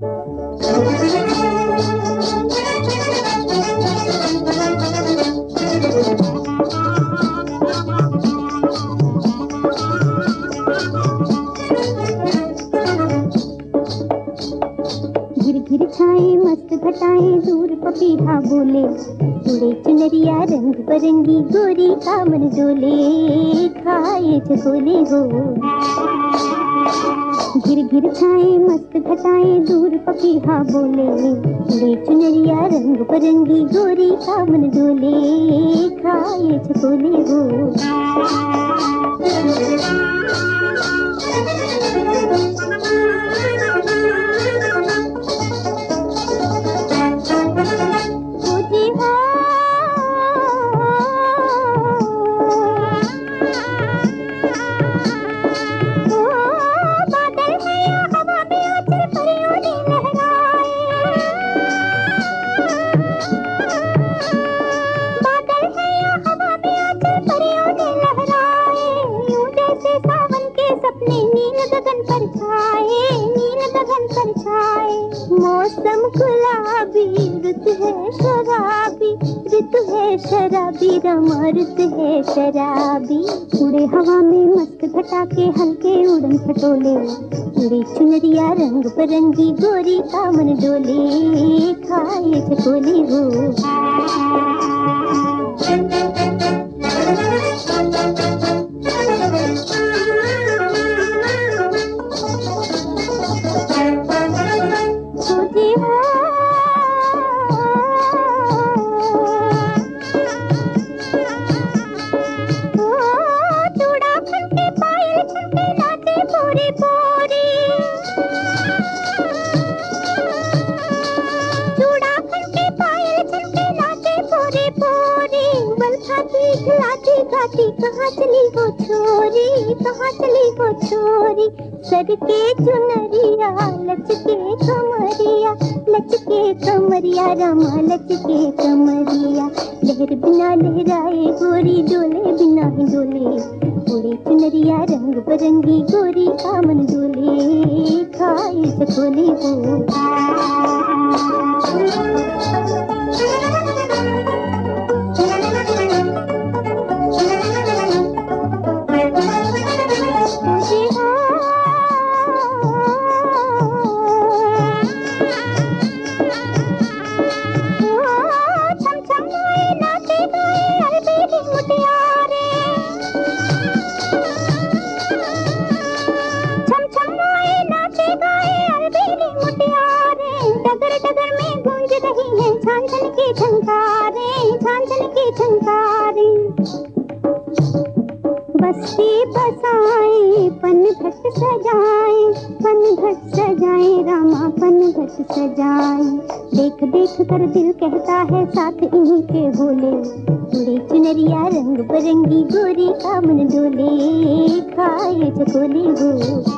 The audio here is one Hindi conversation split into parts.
घिर छाए मस्त घटाएं दूर पपीहा बोले, उड़े चुनरिया रंग बरंगी गोरी का मन डोले, खाए चकोले हो। घिर घिर छाए मस्त घटाएं दूर पपीहा बोले, उड़े चुनरिया रंग बरंगी गोरी का मन डोले, खाए चकोले हो। मौसम गुलाबी रुत है शराबी, ऋतु है शराबी, रमा रुत है शराबी। उड़े हवा में मस्त घटा के हल्के उड़न खटोले, उड़े चुनरिया रंग बरंगी गोरी का मन डोले, खाए चकोले हो। कहाँ चली वो छोरी, कहाँ चली वो छोरी, सर के चुनरिया लचके कमरिया, लचके कमरिया रमा लचके कमरिया। लहर बिना लहराए गोरी डोले बिना ही डोले, उड़े चुनरिया रंग बरंगी गोरी का मन डोले, खाए चकोले हो। झांझन की झंकारे बस्ती बसाए पन घट सजाए, पन घट सजाए रामा पन घट सजाए। देख देख कर दिल कहता है साथ इन्हीं के बोले, उड़े चुनरिया रंग बरंगी गोरी का मन डोले, खाए चकोले हो।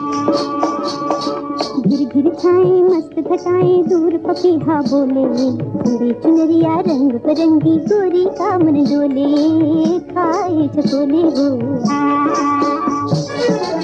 घिर घिर छाए मस्त घटाएं दूर पपीहा बोले, उड़े चुनरिया रंग बरंगी गोरी का मन डोले, खाए चकोले हो।